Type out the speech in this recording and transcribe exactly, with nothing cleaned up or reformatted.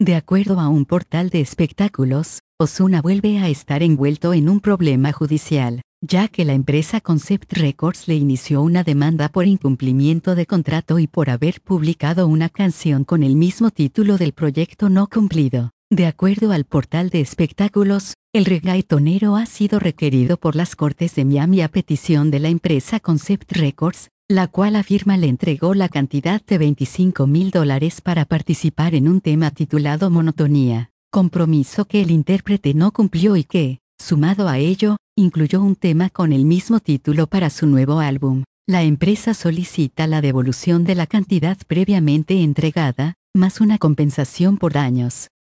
De acuerdo a un portal de espectáculos, Ozuna vuelve a estar envuelto en un problema judicial, ya que la empresa Concept Records le inició una demanda por incumplimiento de contrato y por haber publicado una canción con el mismo título del proyecto no cumplido. De acuerdo al portal de espectáculos, el reggaetonero ha sido requerido por las Cortes de Miami a petición de la empresa Concept Records, la cual afirma le entregó la cantidad de veinticinco mil dólares para participar en un tema titulado Monotonía, compromiso que el intérprete no cumplió y que, sumado a ello, incluyó un tema con el mismo título para su nuevo álbum. La empresa solicita la devolución de la cantidad previamente entregada, más una compensación por daños.